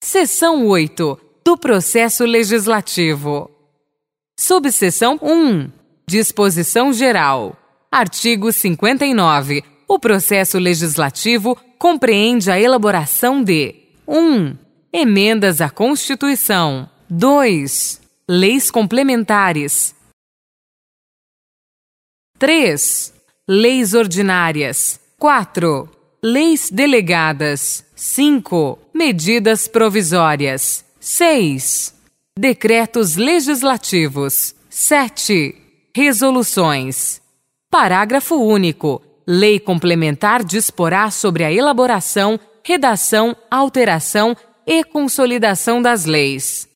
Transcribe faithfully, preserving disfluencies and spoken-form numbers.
Seção oito. Do Processo Legislativo. Subseção um. Disposição Geral. Artigo cinquenta e nove. O processo legislativo compreende a elaboração de um. Emendas à Constituição. dois. Leis complementares. três. Leis ordinárias. quatro. Leis delegadas. cinco. Medidas provisórias. seis. Decretos legislativos. sete. Resoluções. Parágrafo único. Lei complementar disporá sobre a elaboração, redação, alteração e consolidação das leis.